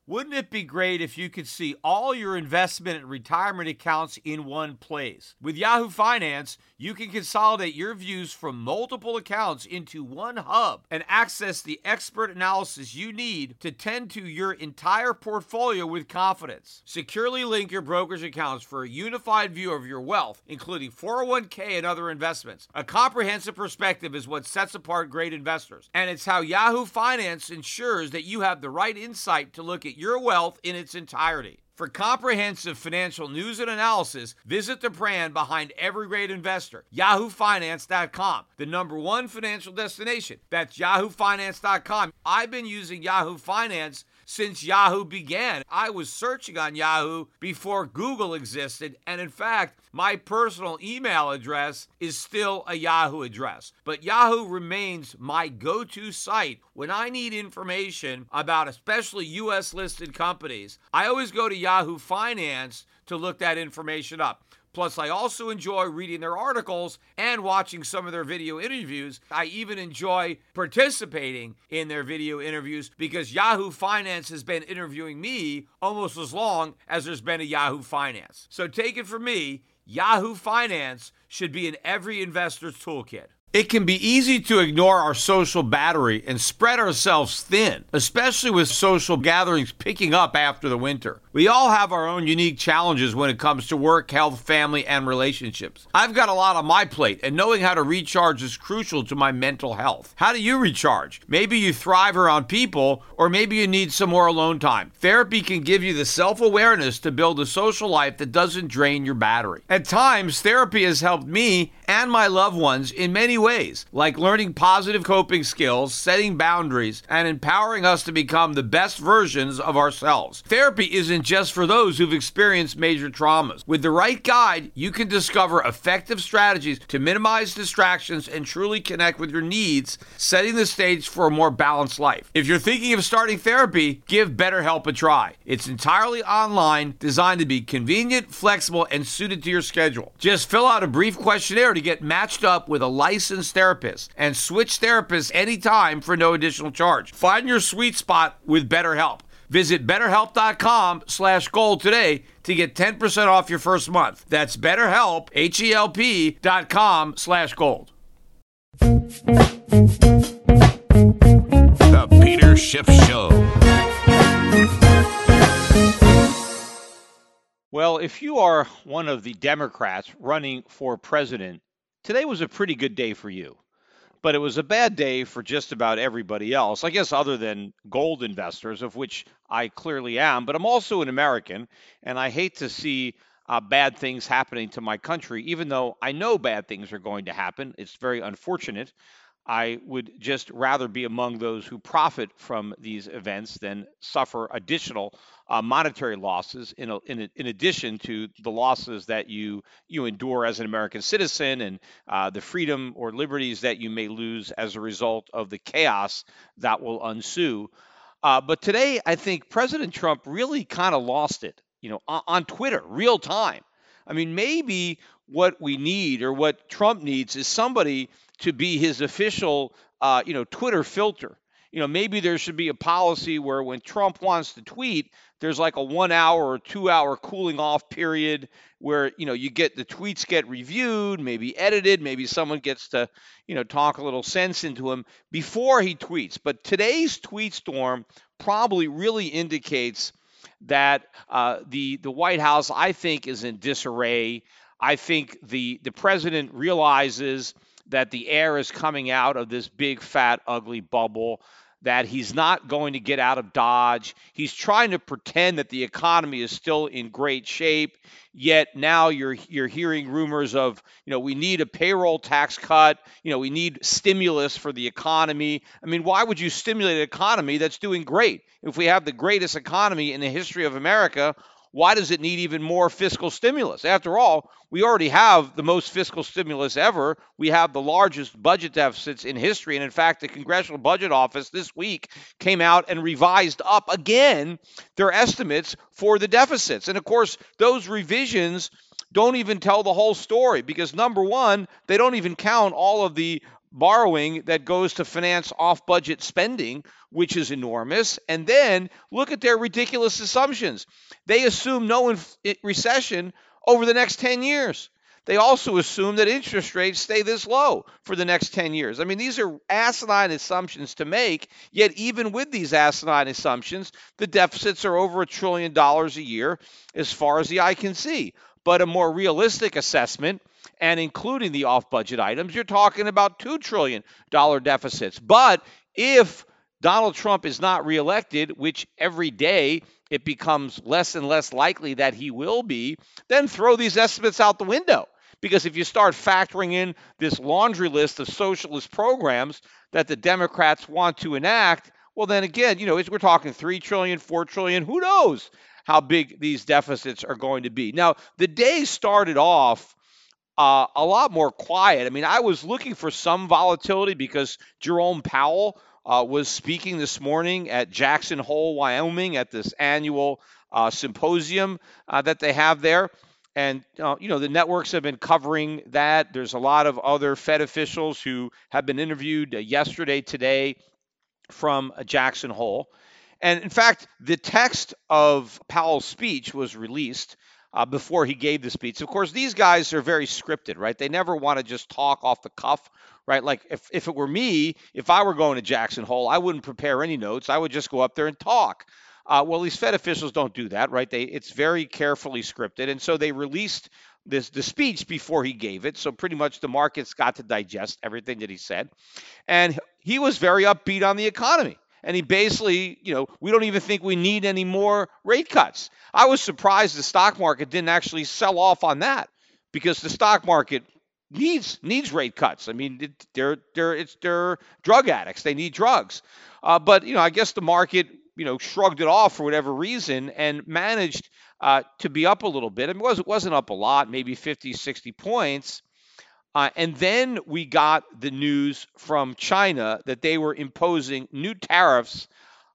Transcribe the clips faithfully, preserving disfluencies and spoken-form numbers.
Wouldn't it be great if you could see all your investment and retirement accounts in one place? With Yahoo Finance, you can consolidate your views from multiple accounts into one hub and access the expert analysis you need to tend to your entire portfolio with confidence. Securely link your brokerage accounts for a unified view of your wealth, including four oh one k and other investments. A comprehensive perspective is what sets apart great investors, and it's how Yahoo Finance ensures that you have the right insight to look at your wealth in its entirety. For comprehensive financial news and analysis, visit the brand behind every great investor, yahoo finance dot com, the number one financial destination. That's yahoo finance dot com. I've been using Yahoo Finance since Yahoo began. I was searching on Yahoo before Google existed, and in fact, my personal email address is still a Yahoo address. But Yahoo remains my go-to site when I need information about especially U S listed companies. I always go to Yahoo Finance to look that information up. Plus, I also enjoy reading their articles and watching some of their video interviews. I even enjoy participating in their video interviews because Yahoo Finance has been interviewing me almost as long as there's been a Yahoo Finance. So take it from me, Yahoo Finance should be in every investor's toolkit. It can be easy to ignore our social battery and spread ourselves thin, especially with social gatherings picking up after the winter. We all have our own unique challenges when it comes to work, health, family, and relationships. I've got a lot on my plate, and knowing how to recharge is crucial to my mental health. How do you recharge? Maybe you thrive around people, or maybe you need some more alone time. Therapy can give you the self-awareness to build a social life that doesn't drain your battery. At times, therapy has helped me and my loved ones in many ways, like learning positive coping skills, setting boundaries, and empowering us to become the best versions of ourselves. Therapy isn't just for those who've experienced major traumas. With the right guide, you can discover effective strategies to minimize distractions and truly connect with your needs, setting the stage for a more balanced life. If you're thinking of starting therapy, give BetterHelp a try. It's entirely online, designed to be convenient, flexible, and suited to your schedule. Just fill out a brief questionnaire to get matched up with a licensed therapist and switch therapists anytime for no additional charge. Find your sweet spot with BetterHelp. Visit betterhelp.com slash gold today to get ten percent off your first month. That's BetterHelp, H-E-L-P dot com slash gold. The Peter Schiff Show. Well, if you are one of the Democrats running for president, today was a pretty good day for you. But it was a bad day for just about everybody else, I guess, other than gold investors, of which I clearly am. But I'm also an American, and I hate to see uh, bad things happening to my country, even though I know bad things are going to happen. It's very unfortunate. I would just rather be among those who profit from these events than suffer additional uh, monetary losses in, a, in, a, in addition to the losses that you you endure as an American citizen and uh, the freedom or liberties that you may lose as a result of the chaos that will ensue. Uh, but today, I think President Trump really kind of lost it, you know, on, on Twitter, real time. I mean, maybe what we need or what Trump needs is somebody to be his official, uh, you know, Twitter filter. You know, maybe there should be a policy where when Trump wants to tweet, there's like a one hour or two hour cooling off period where, you know, you get the tweets get reviewed, maybe edited, maybe someone gets to, you know, talk a little sense into him before he tweets. But today's tweet storm probably really indicates that uh, the the White House, I think, is in disarray. I think the the president realizes that the air is coming out of this big, fat, ugly bubble, that he's not going to get out of Dodge. He's trying to pretend that the economy is still in great shape, yet now you're you're hearing rumors of, you know, we need a payroll tax cut, you know, we need stimulus for the economy. I mean, why would you stimulate an economy that's doing great? If we have the greatest economy in the history of America, why does it need even more fiscal stimulus? After all, we already have the most fiscal stimulus ever. We have the largest budget deficits in history. And in fact, the Congressional Budget Office this week came out and revised up again their estimates for the deficits. And of course, those revisions don't even tell the whole story because, number one, they don't even count all of the borrowing that goes to finance off-budget spending, which is enormous. And then look at their ridiculous assumptions. They assume no inf- recession over the next ten years. They also assume that interest rates stay this low for the next ten years. I mean, these are asinine assumptions to make, yet even with these asinine assumptions, the deficits are over a trillion dollars a year as far as the eye can see. But a more realistic assessment, and including the off-budget items, you're talking about two trillion dollars deficits. But if Donald Trump is not reelected, which every day it becomes less and less likely that he will be, then throw these estimates out the window. Because if you start factoring in this laundry list of socialist programs that the Democrats want to enact, well, then again, you know, we're talking three trillion dollars, four trillion dollars, who knows how big these deficits are going to be. Now, the day started off uh, a lot more quiet. I mean, I was looking for some volatility because Jerome Powell uh, was speaking this morning at Jackson Hole, Wyoming, at this annual uh, symposium uh, that they have there. And, uh, you know, the networks have been covering that. There's a lot of other Fed officials who have been interviewed uh, yesterday, today from uh, Jackson Hole. And in fact, the text of Powell's speech was released uh, before he gave the speech. Of course, these guys are very scripted, right? They never want to just talk off the cuff, right? Like if, if it were me, if I were going to Jackson Hole, I wouldn't prepare any notes. I would just go up there and talk. Uh, well, these Fed officials don't do that, right? They it's very carefully scripted, and so they released this the speech before he gave it. So pretty much the markets got to digest everything that he said, and he was very upbeat on the economy. And he basically, you know, we don't even think we need any more rate cuts. I was surprised the stock market didn't actually sell off on that because the stock market needs needs rate cuts. I mean, it, they're they're it's they're drug addicts. They need drugs. Uh, but you know, I guess the market, you know, shrugged it off for whatever reason and managed uh, to be up a little bit. It, was, it wasn't up a lot, maybe fifty, sixty points. Uh, and then we got the news from China that they were imposing new tariffs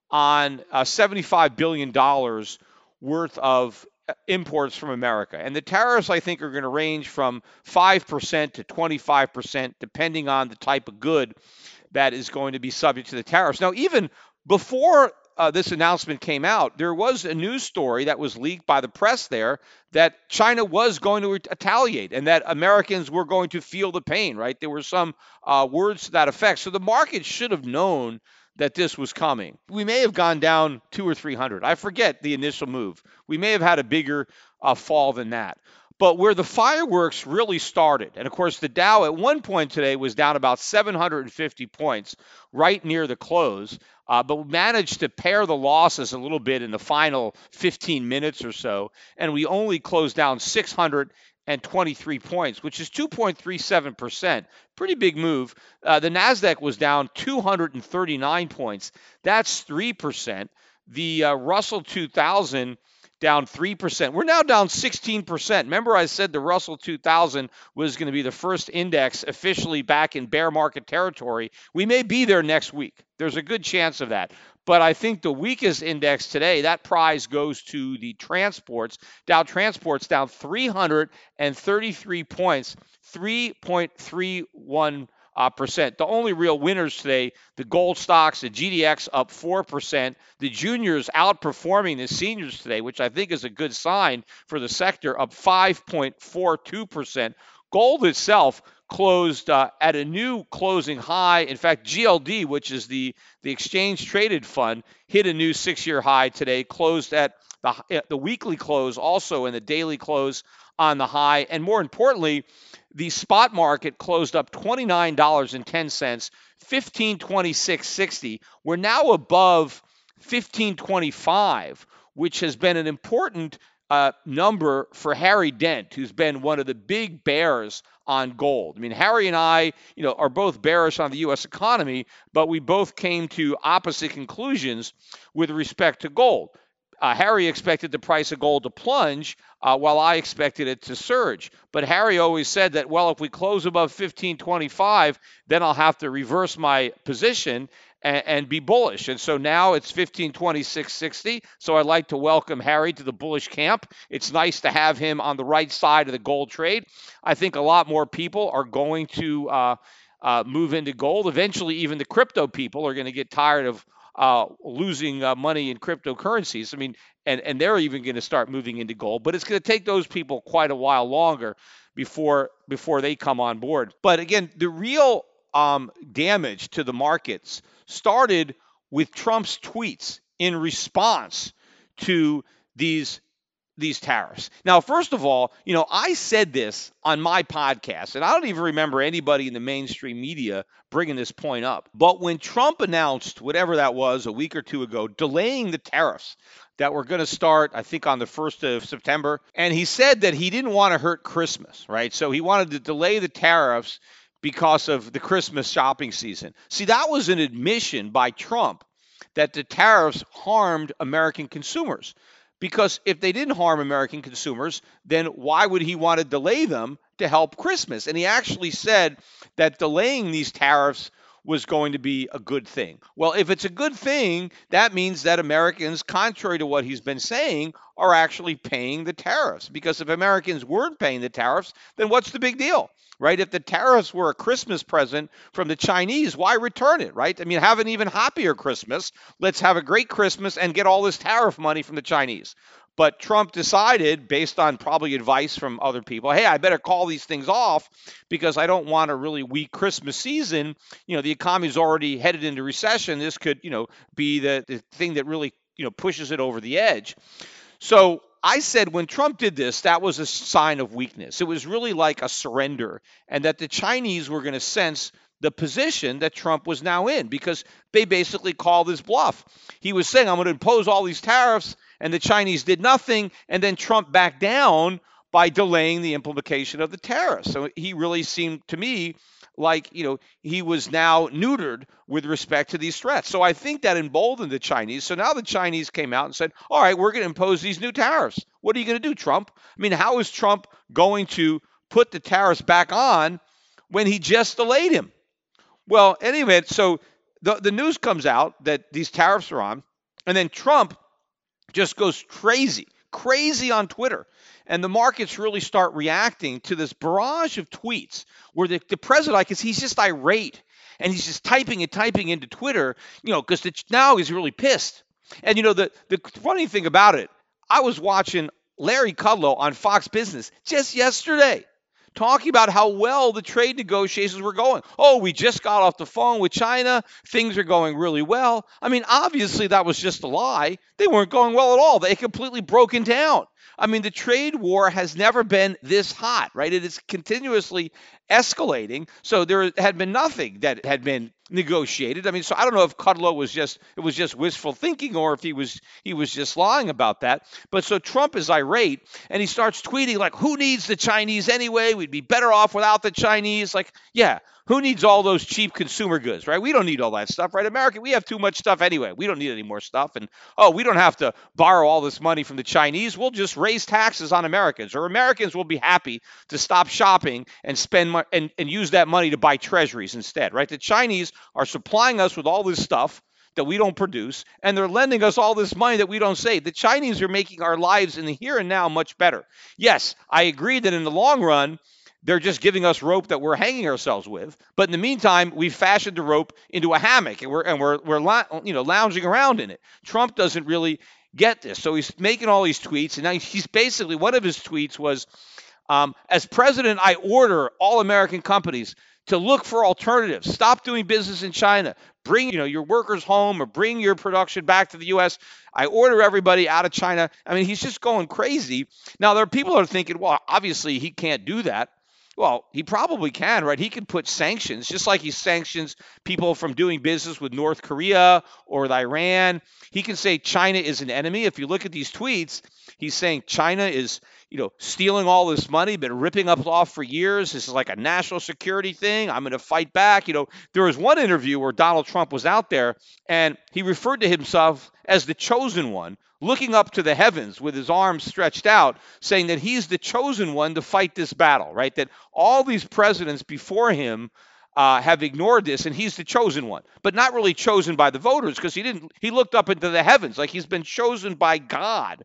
on uh, seventy-five billion dollars worth of imports from America. And the tariffs, I think, are going to range from five percent to twenty-five percent, depending on the type of good that is going to be subject to the tariffs. Now, even before Uh, this announcement came out, there was a news story that was leaked by the press there that China was going to retaliate and that Americans were going to feel the pain, right? There were some uh, words to that effect. So the market should have known that this was coming. We may have gone down two or three hundred. I forget the initial move. We may have had a bigger uh, fall than that. But where the fireworks really started, and of course the Dow at one point today was down about seven hundred fifty points right near the close, uh, but we managed to pare the losses a little bit in the final fifteen minutes or so, and we only closed down six hundred twenty-three points, which is two point three seven percent. Pretty big move. Uh, the NASDAQ was down two hundred thirty-nine points. That's three percent. The uh, Russell two thousand down three percent. We're now down sixteen percent. Remember I said the Russell two thousand was going to be the first index officially back in bear market territory. We may be there next week. There's a good chance of that. But I think the weakest index today, that prize goes to the transports. Dow Transports down three hundred thirty-three points, three point three one Uh, percent. The only real winners today, the gold stocks, the G D X up four percent, the juniors outperforming the seniors today, which I think is a good sign for the sector, up five point four two percent. Gold itself closed uh, at a new closing high. In fact, G L D, which is the, the exchange traded fund, hit a new six-year high today, closed at the, the weekly close also and the daily close on the high. And more importantly, the spot market closed up twenty-nine dollars and ten cents, fifteen twenty-six sixty. We're now above fifteen twenty-five, which has been an important uh, number for Harry Dent, who's been one of the big bears on gold. I mean, Harry and I, you know, are both bearish on the U S economy, but we both came to opposite conclusions with respect to gold. Uh, Harry expected the price of gold to plunge, uh, while I expected it to surge. But Harry always said that, well, if we close above fifteen twenty-five, then I'll have to reverse my position and, and be bullish. And so now it's fifteen twenty-six sixty. So I'd like to welcome Harry to the bullish camp. It's nice to have him on the right side of the gold trade. I think a lot more people are going to uh, uh, move into gold. Eventually, even the crypto people are going to get tired of uh, losing uh, money in cryptocurrencies. I mean, and, and they're even going to start moving into gold. But it's going to take those people quite a while longer before before they come on board. But again, the real um, damage to the markets started with Trump's tweets in response to these these tariffs. Now, first of all, you know, I said this on my podcast, and I don't even remember anybody in the mainstream media bringing this point up. But when Trump announced whatever that was a week or two ago, delaying the tariffs that were going to start, I think, on the first of September, and he said that he didn't want to hurt Christmas, right? So he wanted to delay the tariffs because of the Christmas shopping season. See, that was an admission by Trump that the tariffs harmed American consumers. Because if they didn't harm American consumers, then why would he want to delay them to help Christmas? And he actually said that delaying these tariffs was going to be a good thing. Well, if it's a good thing, that means that Americans, contrary to what he's been saying, are actually paying the tariffs. Because if Americans weren't paying the tariffs, then what's the big deal? Right? If the tariffs were a Christmas present from the Chinese, why return it, right? I mean, have an even happier Christmas. Let's have a great Christmas and get all this tariff money from the Chinese. But Trump decided, based on probably advice from other people, hey, I better call these things off because I don't want a really weak Christmas season. You know, the economy's already headed into recession. This could, you know, be the, the thing that really, you know, pushes it over the edge. So I said when Trump did this, that was a sign of weakness. It was really like a surrender, and that the Chinese were going to sense the position that Trump was now in because they basically called his bluff. He was saying, I'm going to impose all these tariffs, and the Chinese did nothing, and then Trump backed down by delaying the implementation of the tariffs. So he really seemed to me like, you know, he was now neutered with respect to these threats. So I think that emboldened the Chinese. So now the Chinese came out and said, all right, we're going to impose these new tariffs. What are you going to do, Trump? I mean, how is Trump going to put the tariffs back on when he just delayed him? Well, anyway, so the, the news comes out that these tariffs are on, and then Trump just goes crazy, crazy on Twitter. And the markets really start reacting to this barrage of tweets where the, the president, because he's just irate and he's just typing and typing into Twitter, you know, because now he's really pissed. And, you know, the, the funny thing about it, I was watching Larry Kudlow on Fox Business just yesterday talking about how well the trade negotiations were going. Oh, we just got off the phone with China. Things are going really well. I mean, obviously that was just a lie. They weren't going well at all. They completely broken down. I mean, the trade war has never been this hot, right? It is continuously escalating. So there had been nothing that had been negotiated. I mean, so I don't know if Kudlow was just it was just wishful thinking or if he was he was just lying about that. But so Trump is irate and he starts tweeting like, who needs the Chinese anyway? We'd be better off without the Chinese. Like, yeah, who needs all those cheap consumer goods, right? We don't need all that stuff, right? America, we have too much stuff anyway. We don't need any more stuff. And, oh, we don't have to borrow all this money from the Chinese. We'll just raise taxes on Americans, or Americans will be happy to stop shopping and spend mo- and, and use that money to buy treasuries instead, right? The Chinese are supplying us with all this stuff that we don't produce, and they're lending us all this money that we don't save. The Chinese are making our lives in the here and now much better. Yes, I agree that in the long run, they're just giving us rope that we're hanging ourselves with. But in the meantime, we've fashioned the rope into a hammock, and we're and we're we're you know lounging around in it. Trump doesn't really get this, so he's making all these tweets, and now he's basically one of his tweets was, um, "As president, I order all American companies to look for alternatives. Stop doing business in China. Bring you know your workers home, or bring your production back to the U S. I order everybody out of China." I mean, he's just going crazy. Now there are people that are thinking, well, obviously he can't do that. Well, he probably can, right? He can put sanctions, just like he sanctions people from doing business with North Korea or with Iran. He can say China is an enemy. If you look at these tweets, he's saying China is, you know, stealing all this money, been ripping us off for years. This is like a national security thing. I'm going to fight back. You know, there was one interview where Donald Trump was out there and he referred to himself as the chosen one, looking up to the heavens with his arms stretched out, saying that he's the chosen one to fight this battle, right? That all these presidents before him uh, have ignored this, and he's the chosen one, but not really chosen by the voters because he didn't. He looked up into the heavens like he's been chosen by God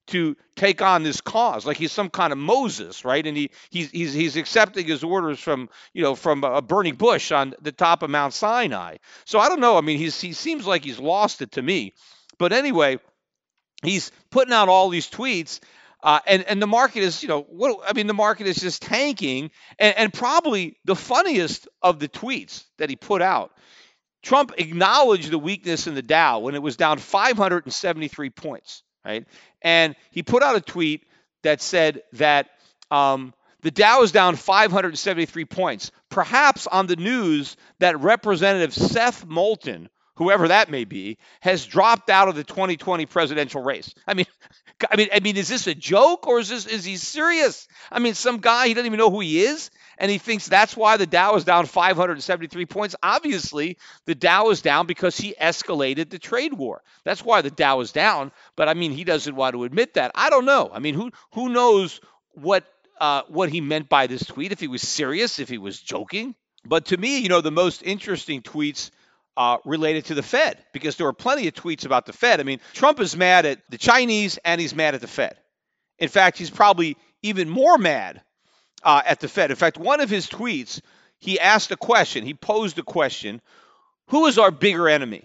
to take on this cause, like he's some kind of Moses, right? And he he's he's he's accepting his orders from you know from a burning bush on the top of Mount Sinai. So I don't know. I mean, he's he seems like he's lost it to me. But anyway, he's putting out all these tweets. Uh, and, and the market is, you know, what I mean, the market is just tanking. And, and probably the funniest of the tweets that he put out, Trump acknowledged the weakness in the Dow when it was down five hundred seventy-three points, right? And he put out a tweet that said that um, the Dow is down five hundred seventy-three points, perhaps on the news that Representative Seth Moulton, whoever that may be, has dropped out of the twenty twenty presidential race. I mean, I mean, I mean, is this a joke or is this is he serious? I mean, some guy, he doesn't even know who he is, and he thinks that's why the Dow is down five hundred seventy-three points. Obviously, the Dow is down because he escalated the trade war. That's why the Dow is down. But I mean, he doesn't want to admit that. I don't know. I mean, who who knows what uh, what he meant by this tweet? If he was serious, if he was joking. But to me, you know, the most interesting tweets Uh, related to the Fed, because there were plenty of tweets about the Fed. I mean, Trump is mad at the Chinese and he's mad at the Fed. In fact, he's probably even more mad uh, at the Fed. In fact, one of his tweets, he asked a question. He posed a question. Who is our bigger enemy?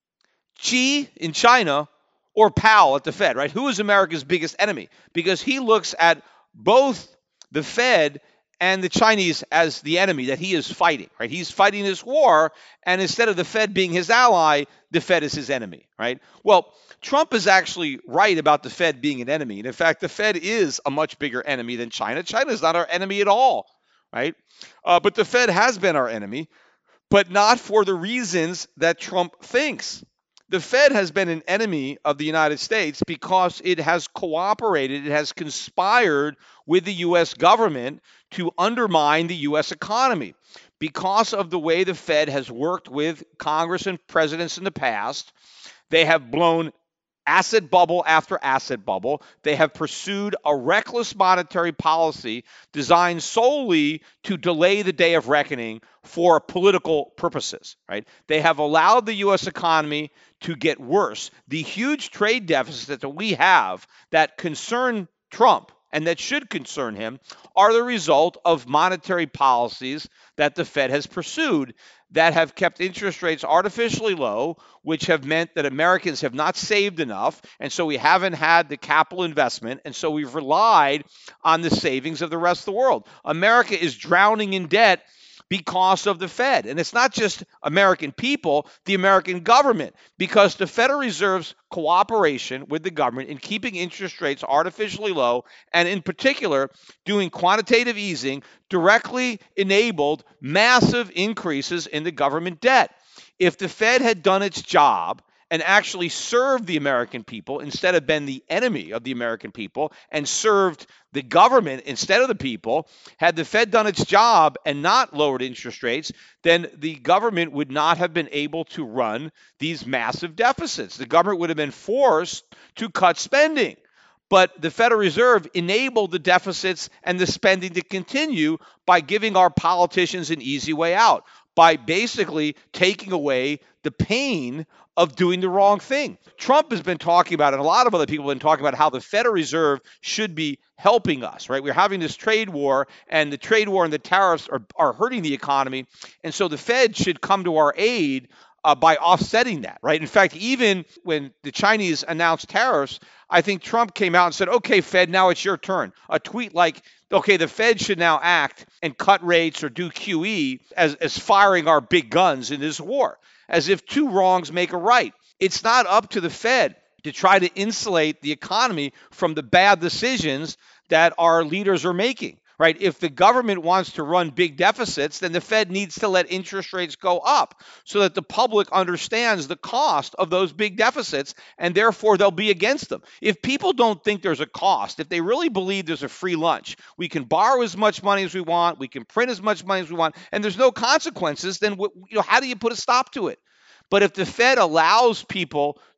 Xi in China or Powell at the Fed, right? Who is America's biggest enemy? Because he looks at both the Fed and the Chinese as the enemy that he is fighting, right? He's fighting this war, and instead of the Fed being his ally, the Fed is his enemy, right? Well, Trump is actually right about the Fed being an enemy. And in fact, the Fed is a much bigger enemy than China. China is not our enemy at all, right? Uh, but the Fed has been our enemy, but not for the reasons that Trump thinks. The Fed has been an enemy of the United States because it has cooperated, it has conspired with the U S government to undermine the U S economy. Because of the way the Fed has worked with Congress and presidents in the past, they have blown asset bubble after asset bubble. They have pursued a reckless monetary policy designed solely to delay the day of reckoning for political purposes, right? They have allowed the U S economy to get worse. The huge trade deficits that we have that concern Trump and that should concern him are the result of monetary policies that the Fed has pursued that have kept interest rates artificially low, which have meant that Americans have not saved enough, and so we haven't had the capital investment, and so we've relied on the savings of the rest of the world. America is drowning in debt because of the Fed. And it's not just American people, the American government, because the Federal Reserve's cooperation with the government in keeping interest rates artificially low, and in particular doing quantitative easing, directly enabled massive increases in the government debt. If the Fed had done its job and actually served the American people instead of been the enemy of the American people and served the government instead of the people, had the Fed done its job and not lowered interest rates, then the government would not have been able to run these massive deficits. The government would have been forced to cut spending. But the Federal Reserve enabled the deficits and the spending to continue by giving our politicians an easy way out, by basically taking away the pain of doing the wrong thing. Trump has been talking about, and a lot of other people have been talking about, how the Federal Reserve should be helping us, right? We're having this trade war, and the trade war and the tariffs are, are hurting the economy. And so the Fed should come to our aid uh, by offsetting that, right? In fact, even when the Chinese announced tariffs, I think Trump came out and said, okay, Fed, now it's your turn. A tweet like, okay, the Fed should now act and cut rates or do Q E as, as firing our big guns in this war, as if two wrongs make a right. It's not up to the Fed to try to insulate the economy from the bad decisions that our leaders are making, right? If the government wants to run big deficits, then the Fed needs to let interest rates go up so that the public understands the cost of those big deficits, and therefore they'll be against them. If people don't think there's a cost, if they really believe there's a free lunch, we can borrow as much money as we want, we can print as much money as we want, and there's no consequences, then you know, how do you put a stop to it? But if the Fed allows people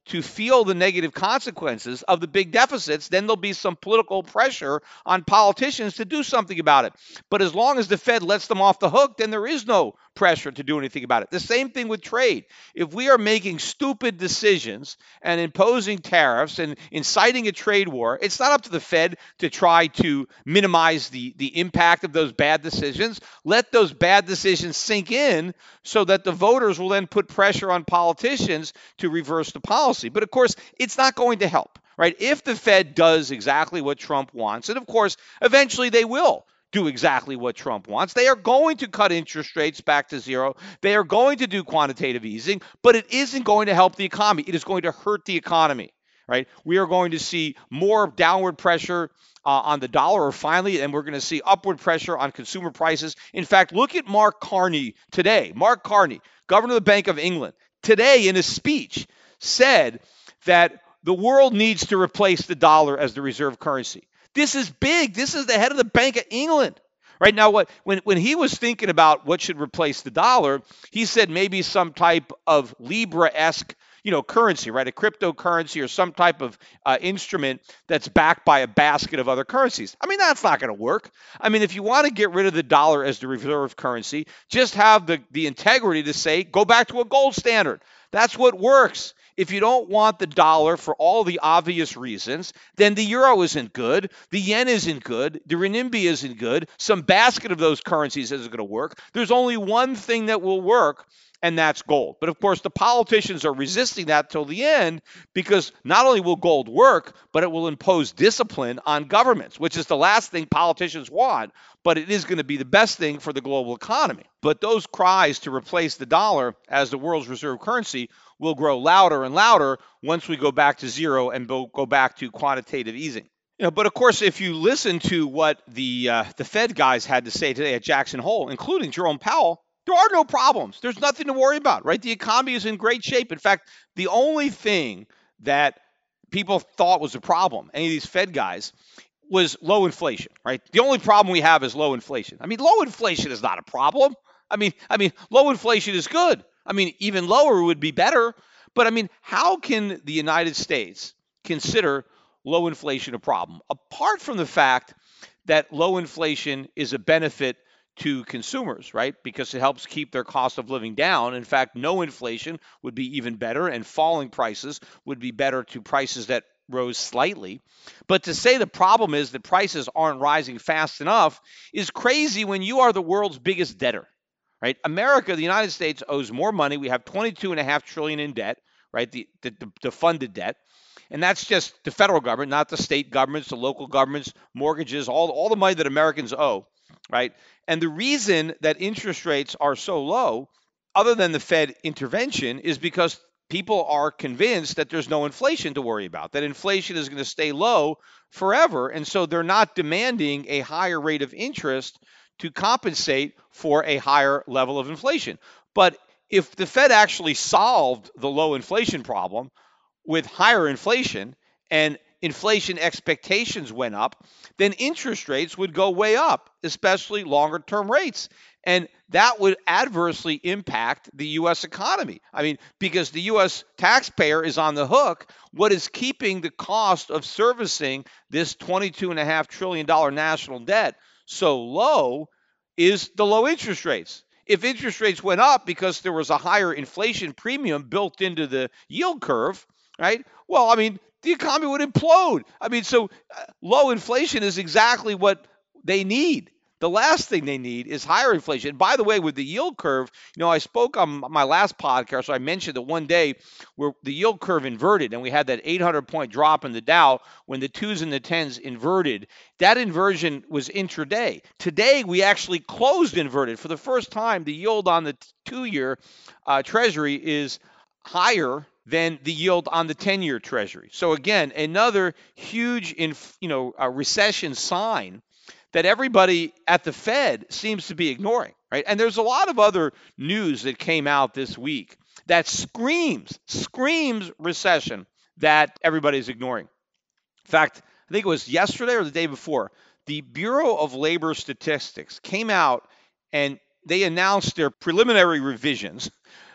to feel the negative consequences of the big deficits, then there'll be some political pressure on politicians to do something about it. But as long as the Fed lets them off the hook, then there is no pressure to do anything about it. The same thing with trade. If we are making stupid decisions and imposing tariffs and inciting a trade war, it's not up to the Fed to try to minimize the, the impact of those bad decisions. Let those bad decisions sink in so that the voters will then put pressure on politicians to reverse the policy. But of course, it's not going to help, right? If the Fed does exactly what Trump wants, and of course, eventually they will do exactly what Trump wants. They are going to cut interest rates back to zero. They are going to do quantitative easing, but it isn't going to help the economy. It is going to hurt the economy, right? We are going to see more downward pressure uh, on the dollar finally, and we're going to see upward pressure on consumer prices. In fact, look at Mark Carney today. Mark Carney, governor of the Bank of England, today in a speech said that the world needs to replace the dollar as the reserve currency. This is big. This is the head of the Bank of England. Right now, what when, when he was thinking about what should replace the dollar, he said maybe some type of Libra-esque, you know, currency, right? A cryptocurrency or some type of uh, instrument that's backed by a basket of other currencies. I mean, that's not going to work. I mean, if you want to get rid of the dollar as the reserve currency, just have the, the integrity to say, go back to a gold standard. That's what works. If you don't want the dollar for all the obvious reasons, then the euro isn't good, the yen isn't good, the renminbi isn't good, some basket of those currencies isn't going to work. There's only one thing that will work, and that's gold. But of course, the politicians are resisting that till the end because not only will gold work, but it will impose discipline on governments, which is the last thing politicians want, but it is going to be the best thing for the global economy. But those cries to replace the dollar as the world's reserve currency will grow louder and louder once we go back to zero and go back to quantitative easing. You know, but of course, if you listen to what the uh, the Fed guys had to say today at Jackson Hole, including Jerome Powell, there are no problems. There's nothing to worry about, right? The economy is in great shape. In fact, the only thing that people thought was a problem, any of these Fed guys, was low inflation, right? The only problem we have is low inflation. I mean, low inflation is not a problem. I mean, I mean, low inflation is good. I mean, even lower would be better. But I mean, how can the United States consider low inflation a problem? Apart from the fact that low inflation is a benefit to consumers, right? Because it helps keep their cost of living down. In fact, no inflation would be even better, and falling prices would be better to prices that rose slightly. But to say the problem is that prices aren't rising fast enough is crazy when you are the world's biggest debtor. Right? America, the United States, owes more money. We have twenty-two and a half trillion in debt, right? The, the, the funded debt. And that's just the federal government, not the state governments, the local governments, mortgages, all, all the money that Americans owe, right? And the reason that interest rates are so low, other than the Fed intervention, is because people are convinced that there's no inflation to worry about, that inflation is going to stay low forever. And so they're not demanding a higher rate of interest to compensate for a higher level of inflation. But if the Fed actually solved the low inflation problem with higher inflation and inflation expectations went up, then interest rates would go way up, especially longer term rates. And that would adversely impact the U S economy. I mean, because the U S taxpayer is on the hook, what is keeping the cost of servicing this twenty-two and a half trillion dollar national debt so low is the low interest rates. If interest rates went up because there was a higher inflation premium built into the yield curve, right? Well, I mean, the economy would implode. I mean, so uh, low inflation is exactly what they need. The last thing they need is higher inflation. By the way, with the yield curve, you know, I spoke on my last podcast, so I mentioned that one day where the yield curve inverted and we had that eight hundred point drop in the Dow when the twos and the tens inverted. That inversion was intraday. Today, we actually closed inverted. For the first time, the yield on the two-year uh, Treasury is higher than the yield on the ten-year Treasury. So again, another huge, inf- you know, a recession sign that everybody at the Fed seems to be ignoring, right? And there's a lot of other news that came out this week that screams, screams recession that everybody's ignoring. In fact, I think it was yesterday or the day before, the Bureau of Labor Statistics came out and they announced their preliminary revisions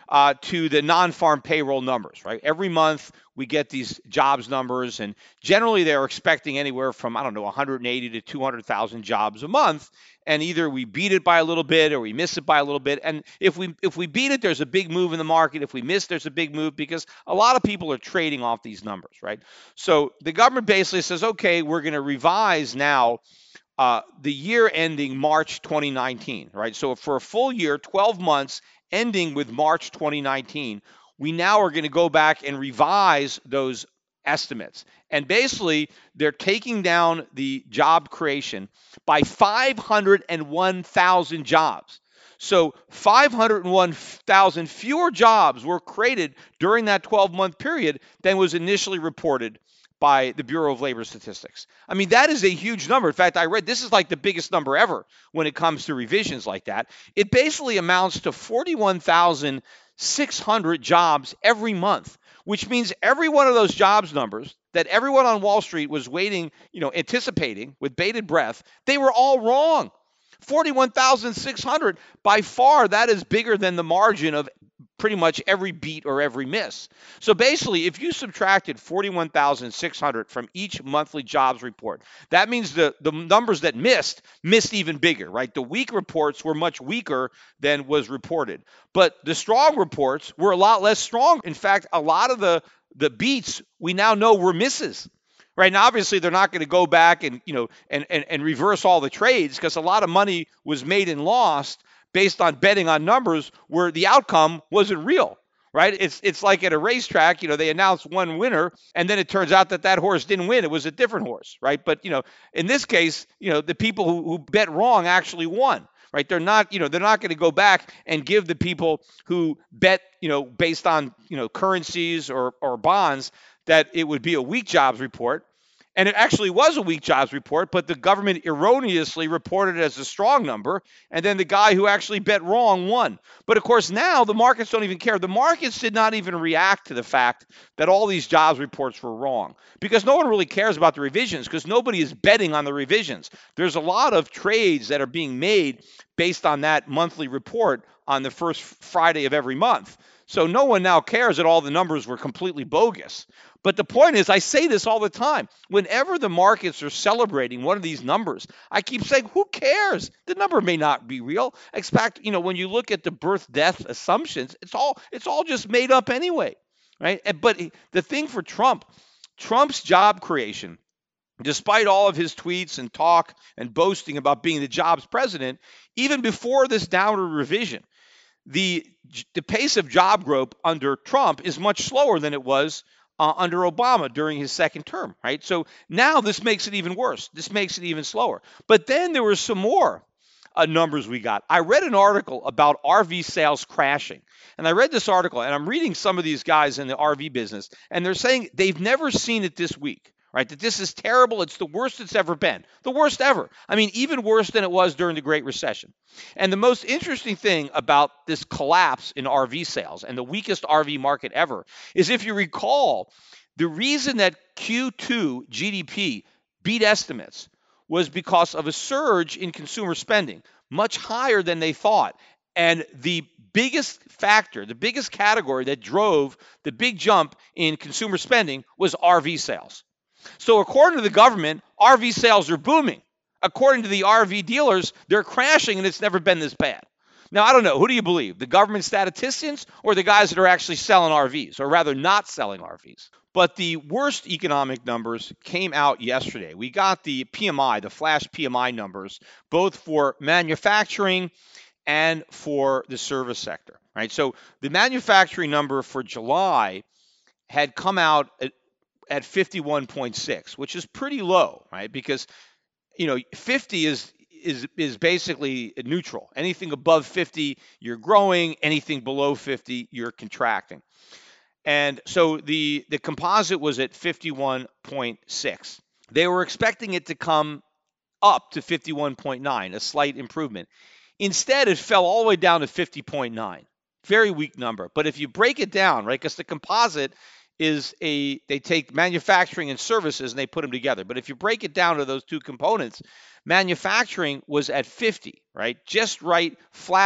uh, to the non-farm payroll numbers, right? Every month we get these jobs numbers, and generally they're expecting anywhere from, I don't know, one hundred eighty to two hundred thousand jobs a month. And either we beat it by a little bit or we miss it by a little bit. And if we if we beat it, there's a big move in the market. If we miss, there's a big move because a lot of people are trading off these numbers, right? So the government basically says, okay, we're going to revise now uh, the year ending March twenty nineteen, right? So for a full year, twelve months ending with March twenty nineteen, we now are going to go back and revise those estimates. And basically, they're taking down the job creation by five hundred one thousand jobs. So five hundred one thousand fewer jobs were created during that twelve-month period than was initially reported by the Bureau of Labor Statistics. I mean, that is a huge number. In fact, I read this is like the biggest number ever when it comes to revisions like that. It basically amounts to forty-one thousand six hundred jobs every month, which means every one of those jobs numbers that everyone on Wall Street was waiting, you know, anticipating with bated breath, they were all wrong. forty-one thousand six hundred, by far, that is bigger than the margin of pretty much every beat or every miss. So basically, if you subtracted forty-one thousand six hundred from each monthly jobs report, that means the, the numbers that missed, missed even bigger, right? The weak reports were much weaker than was reported. But the strong reports were a lot less strong. In fact, a lot of the, the beats we now know were misses. Right now, obviously, they're not going to go back and, you know, and, and, and reverse all the trades because a lot of money was made and lost based on betting on numbers where the outcome wasn't real, right? It's it's like at a racetrack, you know, they announce one winner, and then it turns out that that horse didn't win. It was a different horse, right? But, you know, in this case, you know, the people who, who bet wrong actually won, right? They're not, you know, they're not going to go back and give the people who bet, you know, based on, you know, currencies or or bonds that it would be a weak jobs report. And it actually was a weak jobs report, but the government erroneously reported it as a strong number, and then the guy who actually bet wrong won. But of course, now the markets don't even care. The markets did not even react to the fact that all these jobs reports were wrong because no one really cares about the revisions because nobody is betting on the revisions. There's a lot of trades that are being made based on that monthly report on the first Friday of every month. So no one now cares that all the numbers were completely bogus. But the point is, I say this all the time. Whenever the markets are celebrating one of these numbers, I keep saying, who cares? The number may not be real. In fact, you know, when you look at the birth-death assumptions, it's all it's all just made up anyway, right? But the thing for Trump, Trump's job creation, despite all of his tweets and talk and boasting about being the jobs president, even before this downward revision, the the pace of job growth under Trump is much slower than it was uh, under Obama during his second term, right? So now this makes it even worse. This makes it even slower. But then there were some more uh, numbers we got. I read an article about R V sales crashing. And I read this article, and I'm reading some of these guys in the R V business, and they're saying they've never seen it this weak. Right, that this is terrible. It's the worst it's ever been. The worst ever. I mean, even worse than it was during the Great Recession. And the most interesting thing about this collapse in R V sales and the weakest R V market ever is, if you recall, the reason that Q two G D P beat estimates was because of a surge in consumer spending, much higher than they thought. And the biggest factor, the biggest category that drove the big jump in consumer spending was R V sales. So according to the government, R V sales are booming. According to the R V dealers, they're crashing, and it's never been this bad. Now, I don't know. Who do you believe? The government statisticians or the guys that are actually selling R Vs, or rather not selling R Vs? But the worst economic numbers came out yesterday. We got the P M I, the flash P M I numbers, both for manufacturing and for the service sector, right? So the manufacturing number for July had come out at at fifty-one point six, which is pretty low, right? Because, you know, fifty is is is basically neutral. Anything above fifty, you're growing. Anything below fifty, you're contracting. And so the the composite was at fifty-one point six. They were expecting it to come up to fifty-one point nine, a slight improvement. Instead, it fell all the way down to fifty point nine. Very weak number. But if you break it down, right, because the composite is a, they take manufacturing and services and they put them together. But if you break it down to those two components, manufacturing was at fifty, right? Just right, flat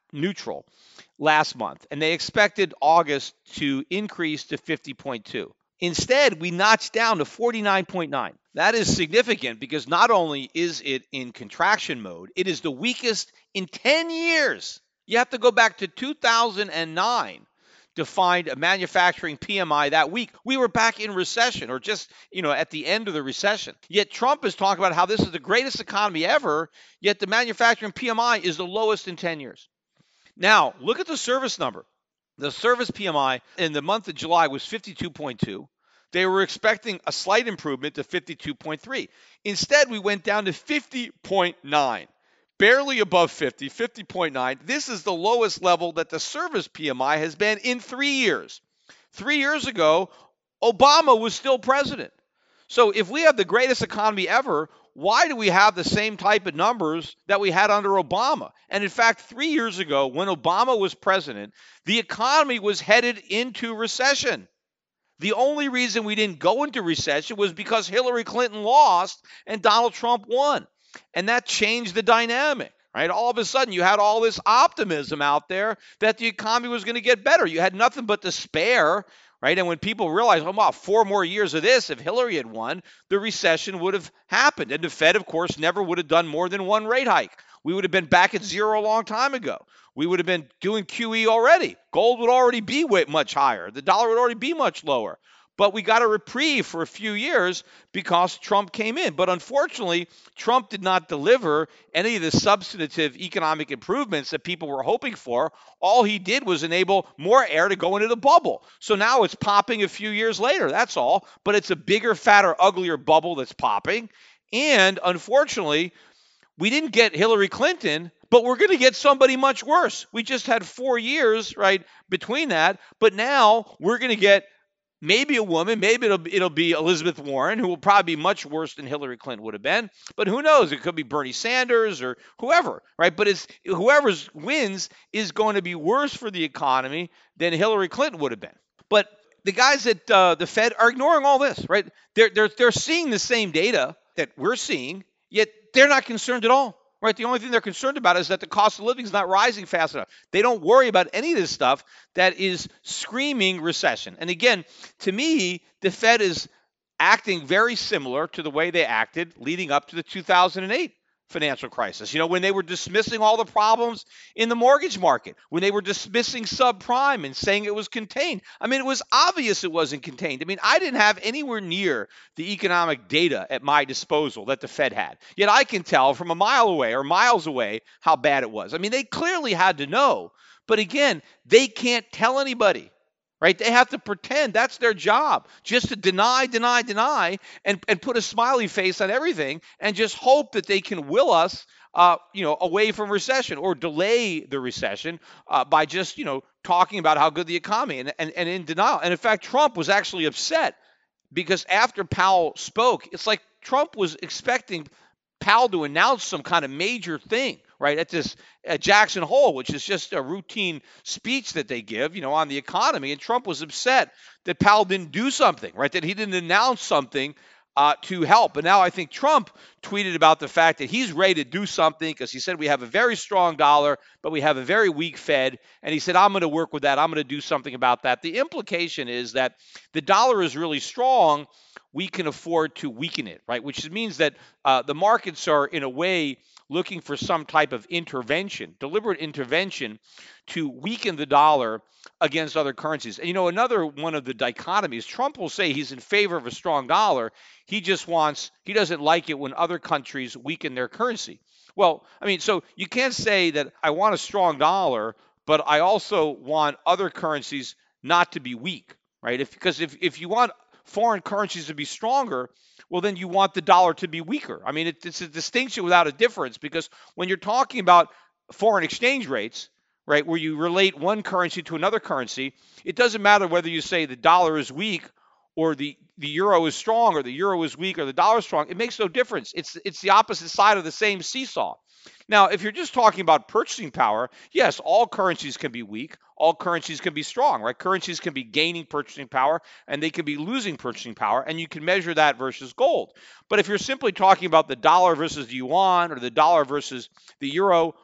neutral last month, and they expected August to increase to fifty point two. Instead, we notched down to forty-nine point nine. That is significant because not only is it in contraction mode, it is the weakest in ten years. You have to go back to two thousand nine to find a manufacturing P M I that weak. We were back in recession, or just, you know, at the end of the recession. Yet Trump is talking about how this is the greatest economy ever, yet the manufacturing P M I is the lowest in ten years. Now, look at the service number. The service P M I in the month of July was fifty-two point two. They were expecting a slight improvement to fifty-two point three. Instead, we went down to fifty point nine. Barely above fifty, fifty point nine. This is the lowest level that the service P M I has been in three years. Three years ago, Obama was still president. So if we have the greatest economy ever, why do we have the same type of numbers that we had under Obama? And in fact, three years ago, when Obama was president, the economy was headed into recession. The only reason we didn't go into recession was because Hillary Clinton lost and Donald Trump won. And that changed the dynamic, right? All of a sudden, you had all this optimism out there that the economy was going to get better. You had nothing but despair, right? And when people realized, oh, wow, four more years of this, if Hillary had won, the recession would have happened. And the Fed, of course, never would have done more than one rate hike. We would have been back at zero a long time ago. We would have been doing Q E already. Gold would already be way, much higher. The dollar would already be much lower. But we got a reprieve for a few years because Trump came in. But unfortunately, Trump did not deliver any of the substantive economic improvements that people were hoping for. All he did was enable more air to go into the bubble. So now it's popping a few years later. That's all. But it's a bigger, fatter, uglier bubble that's popping. And unfortunately, we didn't get Hillary Clinton, but we're going to get somebody much worse. We just had four years, right, between that. But now we're going to get maybe a woman, maybe it'll, it'll be Elizabeth Warren, who will probably be much worse than Hillary Clinton would have been. But who knows? It could be Bernie Sanders or whoever, right? But it's whoever wins is going to be worse for the economy than Hillary Clinton would have been. But the guys at uh, the Fed are ignoring all this, right? They're, they're, they're seeing the same data that we're seeing, yet they're not concerned at all. Right, the only thing they're concerned about is that the cost of living is not rising fast enough. They don't worry about any of this stuff that is screaming recession. And again, to me, the Fed is acting very similar to the way they acted leading up to the two thousand eight financial crisis. You know, when they were dismissing all the problems in the mortgage market, when they were dismissing subprime and saying it was contained. I mean, it was obvious it wasn't contained. I mean, I didn't have anywhere near the economic data at my disposal that the Fed had. Yet I can tell from a mile away or miles away how bad it was. I mean, they clearly had to know. But again, they can't tell anybody. Right? They have to pretend that's their job, just to deny, deny, deny, and, and put a smiley face on everything and just hope that they can will us, uh, you know, away from recession or delay the recession uh, by just, you know, talking about how good the economy and, and, and in denial. And in fact, Trump was actually upset because after Powell spoke, it's like Trump was expecting Powell to announce some kind of major thing, right, at this at Jackson Hole, which is just a routine speech that they give, you know, on the economy. And Trump was upset that Powell didn't do something, right, that he didn't announce something uh, to help. And now I think Trump tweeted about the fact that he's ready to do something because he said we have a very strong dollar, but we have a very weak Fed. And he said, I'm going to work with that. I'm going to do something about that. The implication is that the dollar is really strong. We can afford to weaken it, right? Which means that uh, the markets are, in a way, looking for some type of intervention, deliberate intervention to weaken the dollar against other currencies. And, you know, another one of the dichotomies, Trump will say he's in favor of a strong dollar. He just wants, he doesn't like it when other countries weaken their currency. Well, I mean, so you can't say that I want a strong dollar, but I also want other currencies not to be weak, right? If, because if, if you want foreign currencies to be stronger, well, then you want the dollar to be weaker. I mean, it, it's a distinction without a difference because when you're talking about foreign exchange rates, right, where you relate one currency to another currency, it doesn't matter whether you say the dollar is weak or the, the euro is strong or the euro is weak or the dollar is strong. It makes no difference. It's, it's the opposite side of the same seesaw. Now, if you're just talking about purchasing power, yes, all currencies can be weak. All currencies can be strong, right? Currencies can be gaining purchasing power and they can be losing purchasing power, and you can measure that versus gold. But if you're simply talking about the dollar versus the yuan or the dollar versus the euro,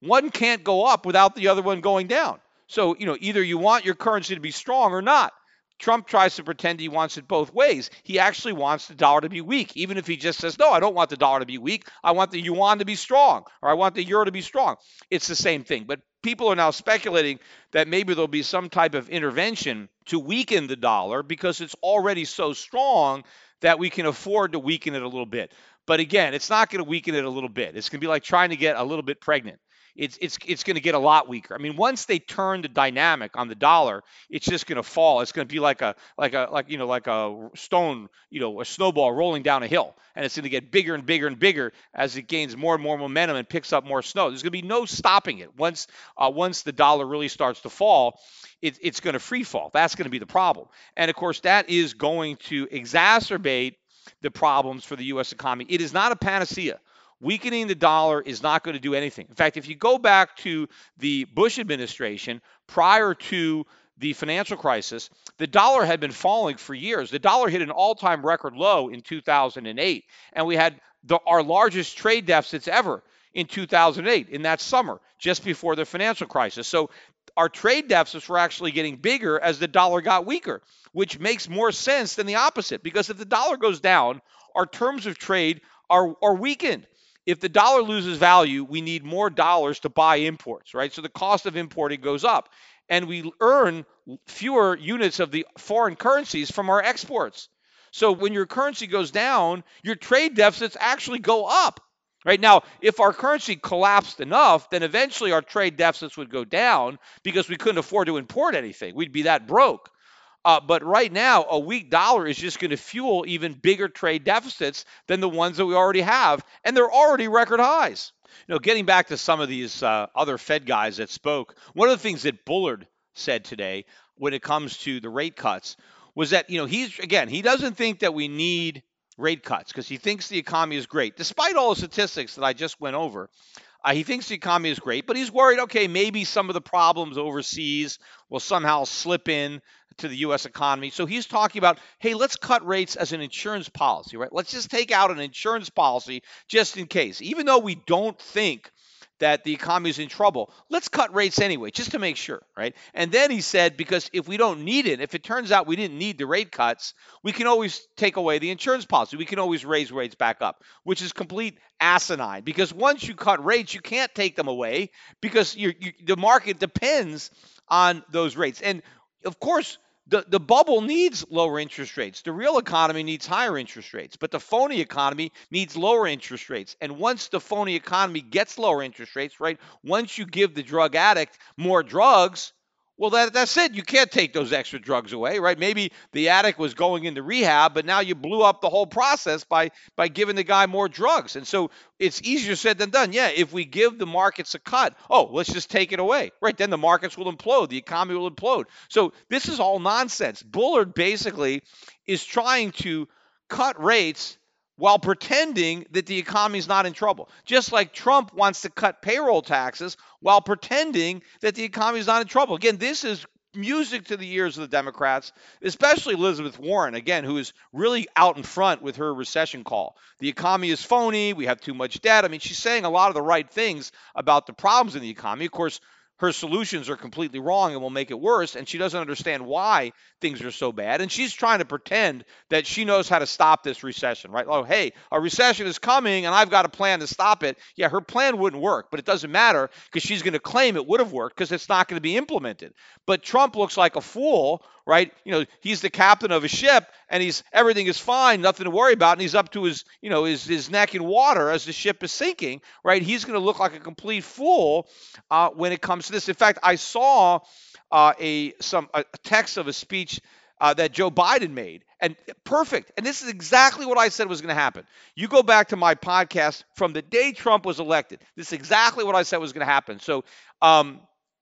one can't go up without the other one going down. So, you know, either you want your currency to be strong or not. Trump tries to pretend he wants it both ways. He actually wants the dollar to be weak, even if he just says, no, I don't want the dollar to be weak. I want the yuan to be strong, or I want the euro to be strong. It's the same thing. But people are now speculating that maybe there'll be some type of intervention to weaken the dollar because it's already so strong that we can afford to weaken it a little bit. But again, it's not going to weaken it a little bit. It's going to be like trying to get a little bit pregnant. It's it's it's going to get a lot weaker. I mean, once they turn the dynamic on the dollar, it's just going to fall. It's going to be like a like a like you know like a stone, you know, a snowball rolling down a hill, and it's going to get bigger and bigger and bigger as it gains more and more momentum and picks up more snow. There's going to be no stopping it. Once uh, once the dollar really starts to fall, it, it's going to free fall. That's going to be the problem, and of course that is going to exacerbate the problems for the U S economy. It is not a panacea. Weakening the dollar is not going to do anything. In fact, if you go back to the Bush administration prior to the financial crisis, the dollar had been falling for years. The dollar hit an all-time record low in two thousand eight, and we had the, our largest trade deficits ever in two thousand eight, in that summer, just before the financial crisis. So our trade deficits were actually getting bigger as the dollar got weaker, which makes more sense than the opposite, because if the dollar goes down, our terms of trade are, are weakened. If the dollar loses value, we need more dollars to buy imports, right? So the cost of importing goes up, and we earn fewer units of the foreign currencies from our exports. So when your currency goes down, your trade deficits actually go up, right? Now, if our currency collapsed enough, then eventually our trade deficits would go down because we couldn't afford to import anything. We'd be that broke. Uh, but right now, a weak dollar is just going to fuel even bigger trade deficits than the ones that we already have, and they're already record highs. You know, getting back to some of these uh, other Fed guys that spoke, one of the things that Bullard said today when it comes to the rate cuts was that, you know, he's, again, he doesn't think that we need rate cuts because he thinks the economy is great, despite all the statistics that I just went over. Uh, he thinks the economy is great, but he's worried, okay, maybe some of the problems overseas will somehow slip in to the U S economy. So he's talking about, hey, let's cut rates as an insurance policy, right? Let's just take out an insurance policy just in case. Even though we don't think that the economy is in trouble, let's cut rates anyway, just to make sure, right? And then he said, because if we don't need it, if it turns out we didn't need the rate cuts, we can always take away the insurance policy. We can always raise rates back up, which is complete asinine, because once you cut rates, you can't take them away because you're, you, the market depends on those rates. And of course, The, the bubble needs lower interest rates. The real economy needs higher interest rates, but the phony economy needs lower interest rates. And once the phony economy gets lower interest rates, right, once you give the drug addict more drugs, well, that, that's it. You can't take those extra drugs away, right? Maybe the addict was going into rehab, but now you blew up the whole process by by giving the guy more drugs. And so it's easier said than done. Yeah, if we give the markets a cut, oh, let's just take it away, right? Then the markets will implode. The economy will implode. So this is all nonsense. Bullard basically is trying to cut rates while pretending that the economy is not in trouble. Just like Trump wants to cut payroll taxes while pretending that the economy is not in trouble. Again, this is music to the ears of the Democrats, especially Elizabeth Warren, again, who is really out in front with her recession call. The economy is phony. We have too much debt. I mean, she's saying a lot of the right things about the problems in the economy. Of course, her solutions are completely wrong and will make it worse, and she doesn't understand why things are so bad. And she's trying to pretend that she knows how to stop this recession, right? Oh, hey, a recession is coming, and I've got a plan to stop it. Yeah, her plan wouldn't work, but it doesn't matter because she's going to claim it would have worked because it's not going to be implemented. But Trump looks like a fool, right? You know, he's the captain of a ship, and he's everything is fine, nothing to worry about, and he's up to his, you know, his his neck in water as the ship is sinking, right? He's going to look like a complete fool uh, when it comes to this. In fact, I saw uh, a some a text of a speech uh, that Joe Biden made, and perfect. And this is exactly what I said was going to happen. You go back to my podcast from the day Trump was elected. This is exactly what I said was going to happen. So um,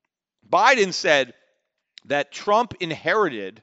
Biden said that Trump inherited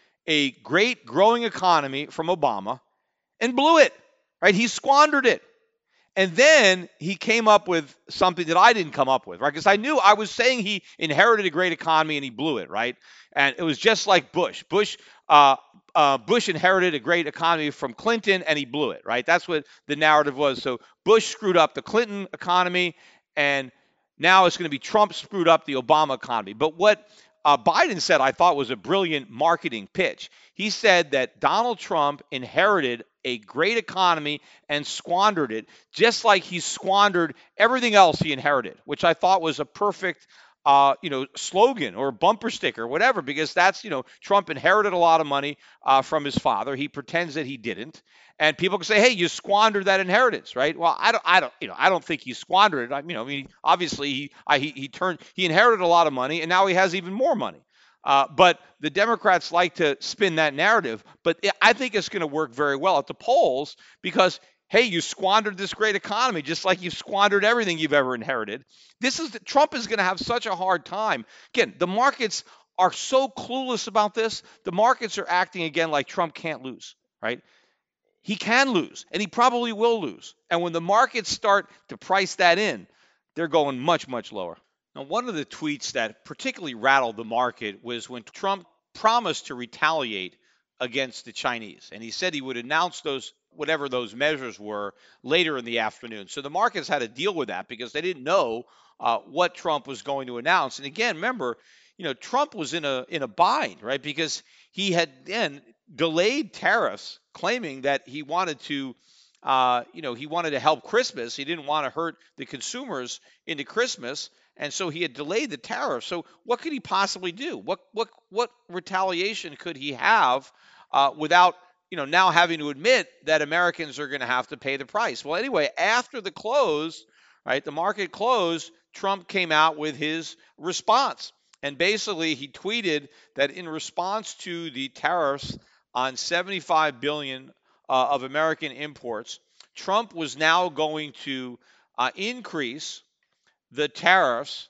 a great growing economy from Obama and blew it, right? He squandered it. And then he came up with something that I didn't come up with, right? Because I knew I was saying he inherited a great economy and he blew it, right? And it was just like Bush. Bush uh, uh, Bush inherited a great economy from Clinton and he blew it, right? That's what the narrative was. So Bush screwed up the Clinton economy, and Now it's going to be Trump screwed up the Obama economy. But what uh, Biden said, I thought, was a brilliant marketing pitch. He said that Donald Trump inherited a great economy and squandered it, just like he squandered everything else he inherited, which I thought was a perfect uh, you know, slogan or bumper sticker, whatever, because that's, you know, Trump inherited a lot of money uh, from his father. He pretends that he didn't. And people can say, hey, you squandered that inheritance, right? Well, I don't, I don't, you know, I don't think he squandered it. I, you know, I mean, obviously he, I, he, he turned, he inherited a lot of money, and now he has even more money. Uh, but the Democrats like to spin that narrative. But I think it's going to work very well at the polls because, hey, you squandered this great economy just like you've squandered everything you've ever inherited. This is Trump is going to have such a hard time. Again, the markets are so clueless about this. The markets are acting again like Trump can't lose, right? He can lose, and he probably will lose. And when the markets start to price that in, they're going much, much lower. Now, one of the tweets that particularly rattled the market was when Trump promised to retaliate against the Chinese. And he said he would announce those, whatever those measures were, later in the afternoon. So the markets had to deal with that because they didn't know uh, what Trump was going to announce. And again, remember, you know, Trump was in a in a bind, right? Because he had then delayed tariffs, claiming that he wanted to, uh, you know, he wanted to help Christmas. He didn't want to hurt the consumers into Christmas. And so he had delayed the tariff. So what could he possibly do? What what what retaliation could he have uh, without, you know, now having to admit that Americans are going to have to pay the price? Well, anyway, after the close, right, the market closed, Trump came out with his response. And basically he tweeted that in response to the tariffs on seventy-five billion dollars uh, of American imports, Trump was now going to uh, increase the tariffs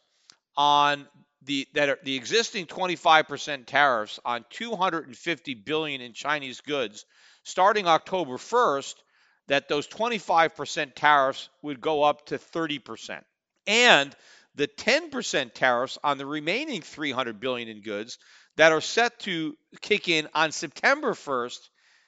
on the that are the existing twenty-five percent tariffs on two hundred fifty billion dollars in Chinese goods starting October first, that those twenty-five percent tariffs would go up to thirty percent. And the ten percent tariffs on the remaining three hundred billion dollars in goods that are set to kick in on September first,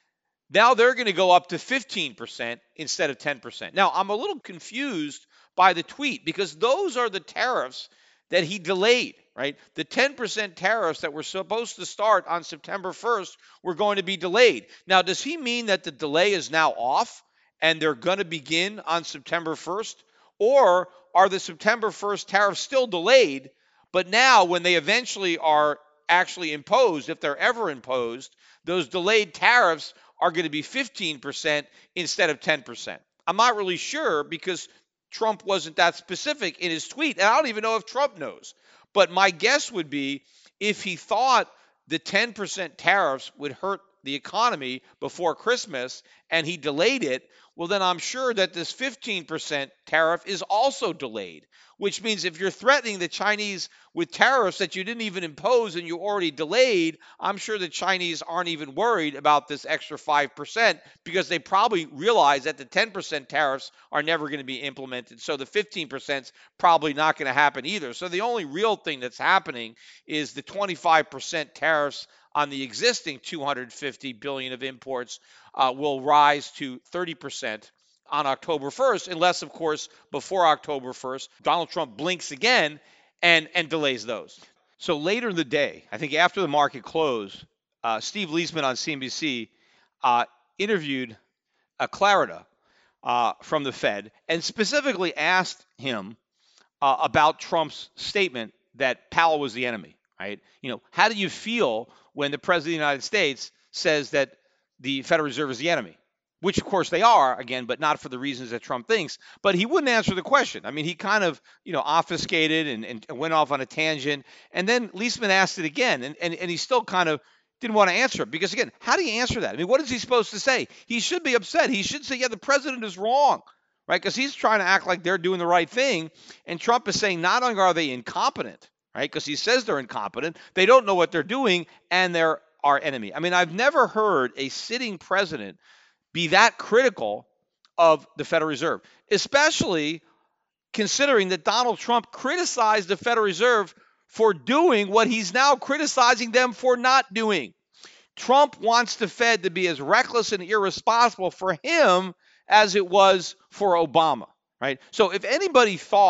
now they're going to go up to fifteen percent instead of ten percent. Now, I'm a little confused by the tweet because those are the tariffs that he delayed, right? The ten percent tariffs that were supposed to start on September first were going to be delayed. Now, does he mean that the delay is now off and they're going to begin on September first? Or are the September first tariffs still delayed, but now when they eventually are actually imposed, if they're ever imposed, those delayed tariffs are going to be fifteen percent instead of ten percent? I'm not really sure because Trump wasn't that specific in his tweet, and I don't even know if Trump knows. But my guess would be if he thought the ten percent tariffs would hurt the economy before Christmas and he delayed it, well, then I'm sure that this fifteen percent tariff is also delayed, which means if you're threatening the Chinese with tariffs that you didn't even impose and you already delayed, I'm sure the Chinese aren't even worried about this extra five percent because they probably realize that the ten percent tariffs are never going to be implemented. So the fifteen percent is probably not going to happen either. So the only real thing that's happening is the twenty-five percent tariffs on the existing two hundred fifty billion dollars of imports uh, will rise to thirty percent on October first, unless, of course, before October first, Donald Trump blinks again and, and delays those. So later in the day, I think after the market closed, uh, Steve Leisman on C N B C uh, interviewed uh, Clarida uh, from the Fed and specifically asked him uh, about Trump's statement that Powell was the enemy, right? You know, how do you feel when the president of the United States says that the Federal Reserve is the enemy? Which, of course, they are, again, but not for the reasons that Trump thinks. But he wouldn't answer the question. I mean, he kind of, you know, obfuscated and, and went off on a tangent. And then Leisman asked it again, and, and, and he still kind of didn't want to answer it. Because, again, how do you answer that? I mean, what is he supposed to say? He should be upset. He should say, yeah, the president is wrong, right? Because he's trying to act like they're doing the right thing. And Trump is saying not only are they incompetent, right, because he says they're incompetent, they don't know what they're doing, and they're our enemy. I mean, I've never heard a sitting president be that critical of the Federal Reserve, especially considering that Donald Trump criticized the Federal Reserve for doing what he's now criticizing them for not doing. Trump wants the Fed to be as reckless and irresponsible for him as it was for Obama, right? So if anybody thought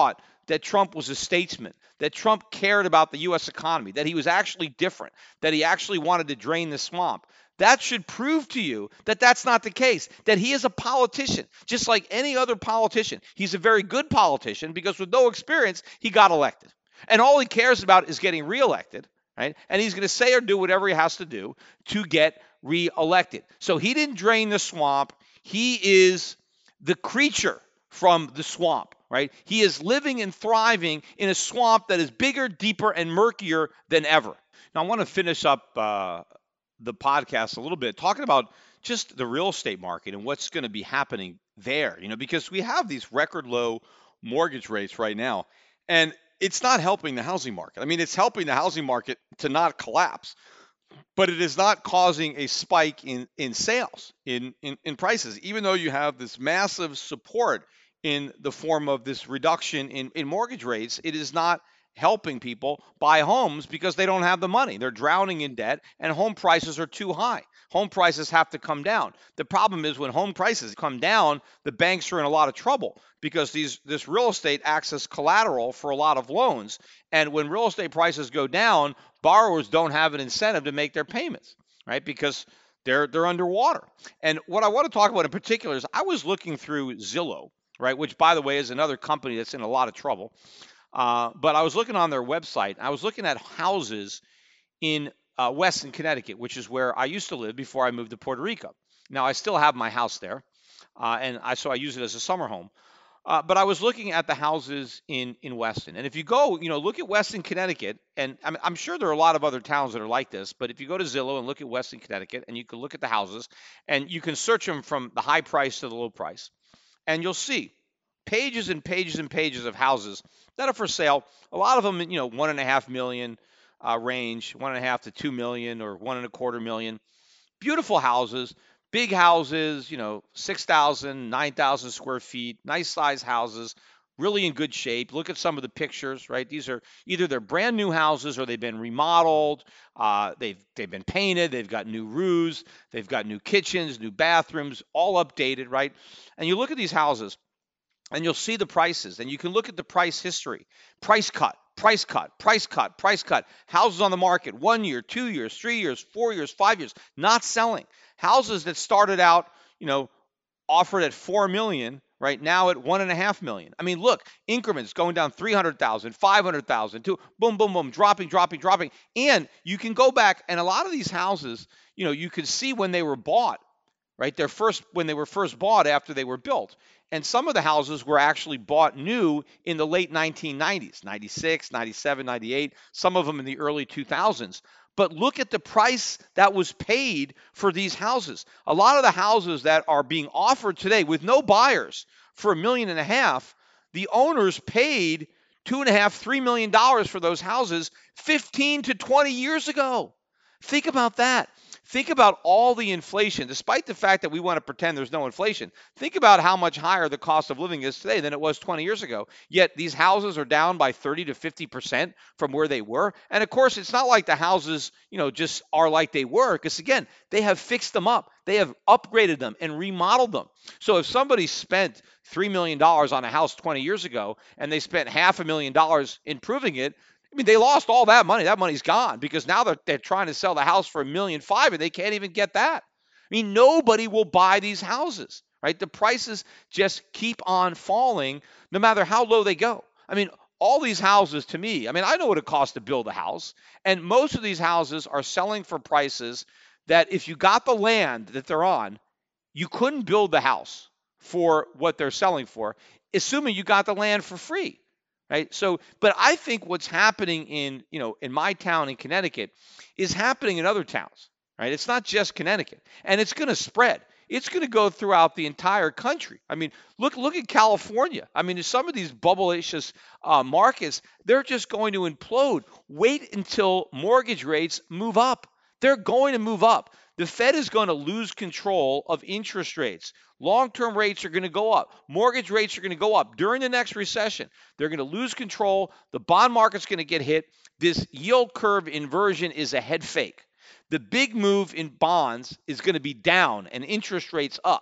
that Trump was a statesman, that Trump cared about the U S economy, that he was actually different, that he actually wanted to drain the swamp. That should prove to you that that's not the case, that he is a politician, just like any other politician. He's a very good politician because with no experience, he got elected. And all he cares about is getting reelected, right? And he's going to say or do whatever he has to do to get reelected. So he didn't drain the swamp. He is the creature from the swamp, right? He is living and thriving in a swamp that is bigger, deeper, and murkier than ever. Now, I want to finish up uh, the podcast a little bit talking about just the real estate market and what's going to be happening there, you know, because we have these record low mortgage rates right now, and it's not helping the housing market. I mean, it's helping the housing market to not collapse, but it is not causing a spike in, in sales, in, in, in prices, even though you have this massive support in the form of this reduction in, in mortgage rates. It is not helping people buy homes because they don't have the money. They're drowning in debt and home prices are too high. Home prices have to come down. The problem is when home prices come down, the banks are in a lot of trouble because these this real estate acts as collateral for a lot of loans. And when real estate prices go down, borrowers don't have an incentive to make their payments, right? Because they're they're underwater. And what I want to talk about in particular is I was looking through Zillow, right, which by the way is another company that's in a lot of trouble. Uh, but I was looking on their website. I was looking at houses in uh, Weston, Connecticut, which is where I used to live before I moved to Puerto Rico. Now, I still have my house there, uh, and I so I use it as a summer home. Uh, but I was looking at the houses in, in Weston. And if you go, you know, look at Weston, Connecticut, and I'm, I'm sure there are a lot of other towns that are like this, but if you go to Zillow and look at Weston, Connecticut, and you can look at the houses, and you can search them from the high price to the low price, and you'll see pages and pages and pages of houses that are for sale. A lot of them, you know, one and a half million uh, range, one and a half to two million or one and a quarter million. Beautiful houses, big houses, you know, six thousand, nine thousand square feet, nice size houses, really in good shape. Look at some of the pictures, right? These are either they're brand new houses or they've been remodeled. Uh, they've they've been painted. They've got new roofs. They've got new kitchens, new bathrooms, all updated, right? And you look at these houses, and you'll see the prices, and you can look at the price history. Price cut, price cut, price cut, price cut. Houses on the market, one year, two years, three years, four years, five years, not selling. Houses that started out, you know, offered at four million, right now at one and a half million. I mean, look, increments going down three hundred thousand, five hundred thousand, to boom, boom, boom, dropping, dropping, dropping. And you can go back, and a lot of these houses, you know, you could see when they were bought, right? They're first when they were first bought after they were built. And some of the houses were actually bought new in the late nineteen nineties, ninety-six, ninety-seven, ninety-eight, some of them in the early two thousands. But look at the price that was paid for these houses. A lot of the houses that are being offered today with no buyers for a million and a half, the owners paid two and a half, three million dollars for those houses fifteen to twenty years ago. Think about that. Think about all the inflation, despite the fact that we want to pretend there's no inflation. Think about how much higher the cost of living is today than it was twenty years ago. Yet these houses are down by thirty to fifty percent from where they were. And of course, it's not like the houses, you know, just are like they were, because again, they have fixed them up. They have upgraded them and remodeled them. So if somebody spent three million dollars on a house twenty years ago and they spent half a million dollars improving it, I mean, they lost all that money. That money's gone because now they're, they're trying to sell the house for a million five and they can't even get that. I mean, nobody will buy these houses, right? The prices just keep on falling no matter how low they go. I mean, all these houses to me, I mean, I know what it costs to build a house, and most of these houses are selling for prices that if you got the land that they're on, you couldn't build the house for what they're selling for, assuming you got the land for free. Right. So, but I think what's happening in, you know, in my town in Connecticut is happening in other towns. Right. It's not just Connecticut, and it's going to spread. It's going to go throughout the entire country. I mean, look, look at California. I mean, some of these bubblicious uh, markets, they're just going to implode. Wait until mortgage rates move up. They're going to move up. The Fed is going to lose control of interest rates. Long-term rates are going to go up. Mortgage rates are going to go up during the next recession. They're going to lose control. The bond market's going to get hit. This yield curve inversion is a head fake. The big move in bonds is going to be down and interest rates up.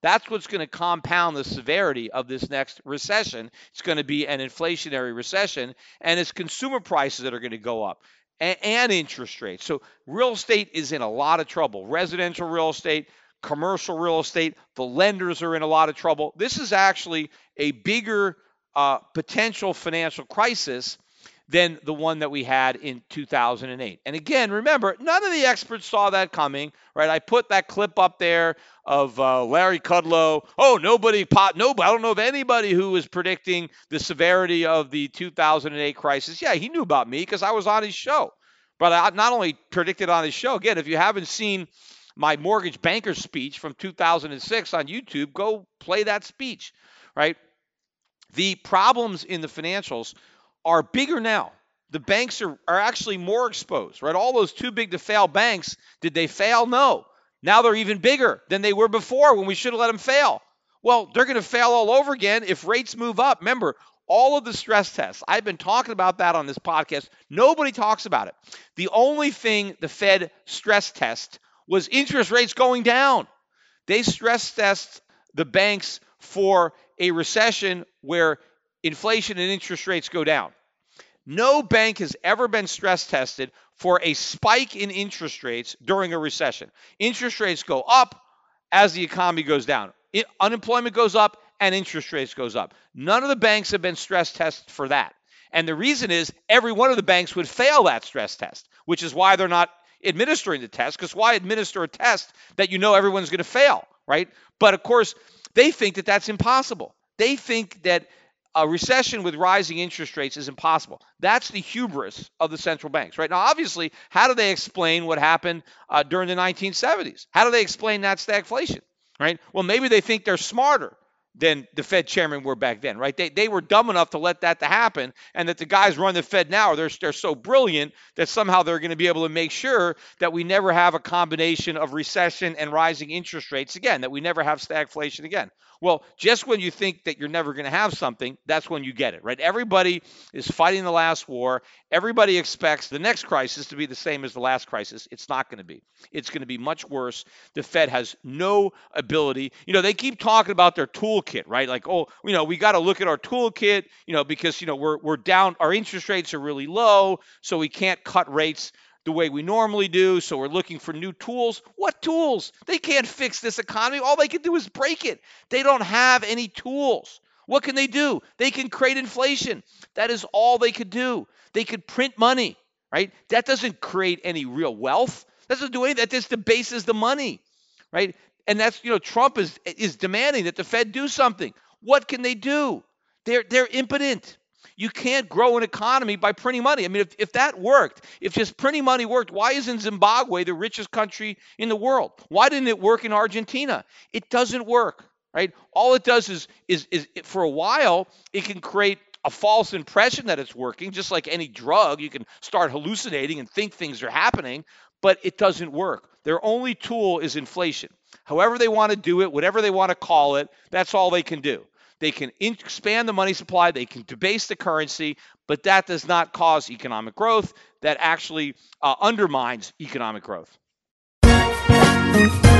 That's what's going to compound the severity of this next recession. It's going to be an inflationary recession, and it's consumer prices that are going to go up and, and interest rates. So real estate is in a lot of trouble. Residential real estate, commercial real estate, the lenders are in a lot of trouble. This is actually a bigger uh, potential financial crisis than the one that we had in two thousand eight. And again, remember, none of the experts saw that coming, right? I put that clip up there of uh, Larry Kudlow. Oh, nobody, pot, nobody, I don't know of anybody who was predicting the severity of the two thousand eight crisis. Yeah, he knew about me because I was on his show. But I not only predicted on his show, again, if you haven't seen my mortgage banker speech from two thousand six on YouTube, go play that speech, right? The problems in the financials are bigger now. The banks are, are actually more exposed, right? All those too big to fail banks, did they fail? No. Now they're even bigger than they were before when we should have let them fail. Well, they're going to fail all over again if rates move up. Remember, all of the stress tests, I've been talking about that on this podcast. Nobody talks about it. The only thing the Fed stress test was interest rates going down. They stress test the banks for a recession where inflation and interest rates go down. No bank has ever been stress tested for a spike in interest rates during a recession. Interest rates go up as the economy goes down. It, unemployment goes up and interest rates goes up. None of the banks have been stress tested for that. And the reason is every one of the banks would fail that stress test, which is why they're not administering the test, because why administer a test that you know everyone's going to fail, right? But of course, they think that that's impossible. They think that a recession with rising interest rates is impossible. That's the hubris of the central banks, right? Now, obviously, how do they explain what happened uh, during the nineteen seventies? How do they explain that stagflation, right? Well, maybe they think they're smarter than the Fed chairman were back then, right? They they were dumb enough to let that to happen, and that the guys run the Fed now, they're, they're so brilliant that somehow they're going to be able to make sure that we never have a combination of recession and rising interest rates again, that we never have stagflation again. Well, just when you think that you're never going to have something, that's when you get it, right? Everybody is fighting the last war. Everybody expects the next crisis to be the same as the last crisis. It's not going to be. It's going to be much worse. The Fed has no ability. You know, they keep talking about their toolkit, right? Like, oh, you know, we got to look at our toolkit, you know, because, you know, we're we're down, our interest rates are really low, so we can't cut rates the way we normally do, so we're looking for new tools. What tools? They can't fix this economy. All they can do is break it. They don't have any tools. What can they do? They can create inflation. That is all they could do. They could print money, right? That doesn't create any real wealth. That doesn't do anything. That just debases the money, right? And that's, you know, Trump is is demanding that the Fed do something. What can they do? They're they're impotent. You can't grow an economy by printing money. I mean, if, if that worked, if just printing money worked, why isn't Zimbabwe the richest country in the world? Why didn't it work in Argentina? It doesn't work, right? All it does is, is, is it, for a while, it can create a false impression that it's working, just like any drug. You can start hallucinating and think things are happening, but it doesn't work. Their only tool is inflation. However they want to do it, whatever they want to call it, that's all they can do. They can expand the money supply, they can debase the currency, but that does not cause economic growth. That actually uh, undermines economic growth.